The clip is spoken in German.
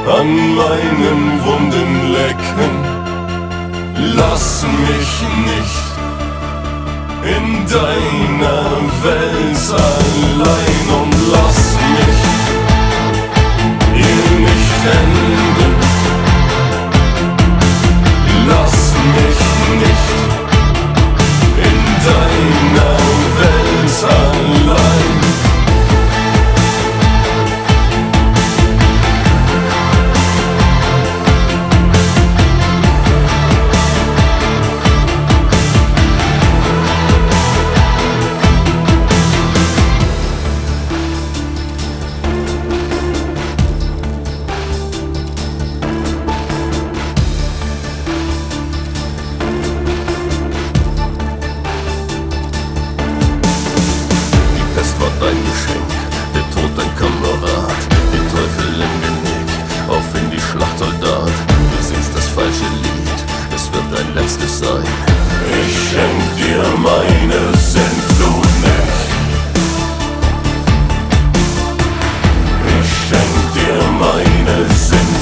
an meinen Wunden lecken. Lass mich nicht in deiner Welt allein und lass mich hier nicht enden. Lass mich nicht in deiner Welt allein. Dein Geschenk, der Tod dein Kamerad, den Teufel im Genick, auf in die Schlacht, Soldat. Du singst das falsche Lied, es wird dein letztes sein. Ich schenk dir meine Sintflut nicht. Ich schenk dir meine Sintflut.